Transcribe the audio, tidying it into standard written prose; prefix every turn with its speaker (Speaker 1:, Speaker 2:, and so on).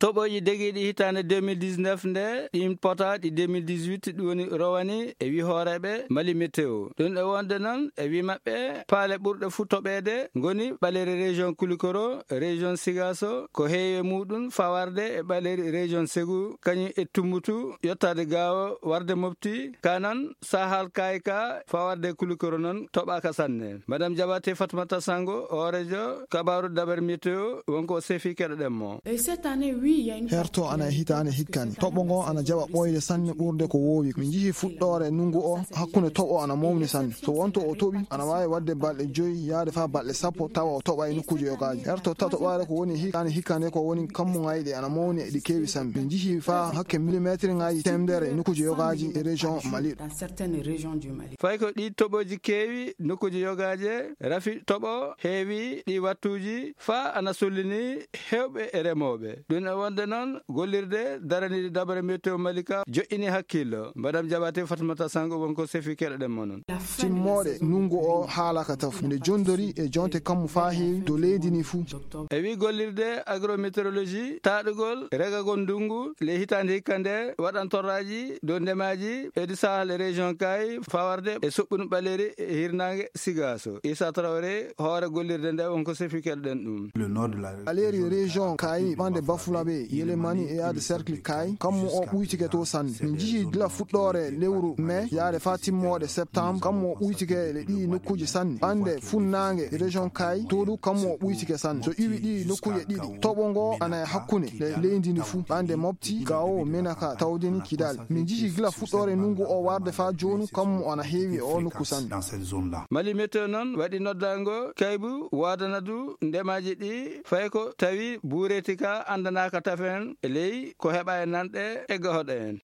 Speaker 1: toɓoji degiɗi hitande 2019 nde ɗin pota ɗi 2018 ɗum woni rowani e wi hooreɓe Mali météo ɗum e wonde noon e wi mabɓe paale ɓurɗe fu toɓede goni ɓaleri région Koulikoro région Sigasso ko heewi muɗum fawarde e ɓaleri région Ségou kañum e Tumbutu yottade Gao warde Mopti kanan sahal kayka fawarde Koulikoro noon toɓaka sanne. Madame Diabaté Fatoumata Sango horejo kabaru dabar météo wonko sefi keɗoɗenmo.
Speaker 2: Cette année oui il y a une
Speaker 3: herto ana hitane hikkani toɓo ngo ana jaɓa ɓoyde sanne ɓurde ko wowi min jihi fuɗɗore nungu o hakkunde toɓo ana mawni sanne so wonto o toɓi ana wawi wadde balɗe 5 yaade fa balɗe 10 tawa o toɓa e nokkuji yogaji herto tatoɓare ko woni hitane hikkande ko woni kammugaji ɗi ana mawni e ɗi kewi sambe min jihi fa hakke millimétre ngaji temedere e nokkuji yogaji e région Mali
Speaker 2: dans certaines régions du Mali.
Speaker 1: Fay ko ɗi toɓoji kewi nokkuji yogaje rafi toɓo heewi ɗi wattuji fa ana sollini hewɓe e remoɓe ɗum e wonde noon gollirde daraniɗi dabare météo Malika joƴini hakkillo. Madame Diabaté Fatoumata Sango wonko sefi keɗoɗenmo noon.
Speaker 3: timmoɗe nungu o haalaka taf nde jondori e jonte kammu fa heewi to leydi ni fuu
Speaker 1: e wi gollirde agrométéorologie taɗugol regagol ndungu le hitande hikka nde waɗan torraji dow ndemaji edi sahal e région Kay fawarde e soɓɓunu ɓaleri e hirnangue Sigasso. Issa Traoré hoore gollirde nde wonko sefi keɗoɗen ɗum.
Speaker 3: aleri région Kay ɓande Bafulaɓe Yelemani e yaade cercle Kay kammu o ɓuytike to sanne min jihi gila fuɗɗore lewru mai yaade fa timmoɗe septembre kammu o ɓuytike le ɗi nokkuji sanne ɓande funnangue région Kay to ɗu kammu o ɓuytike sanne so iwi ɗi nokkuje ɗiɗi toɓo ngo ana e hakkunde le leydi ndi fuu ɓande Mopti Gao Menaka Tawdeni Kidal min jihi gila fuɗɗore nungu o warde fa joni kammu ana heewi e o nokku sanne.
Speaker 1: Mali météo noon waɗi noddango Kaybou Wadanadu ndemaji ɗi fay ko tawi buureti ka andanaka tafen e ley ko heɓa e nanɗe e gahoɗo en.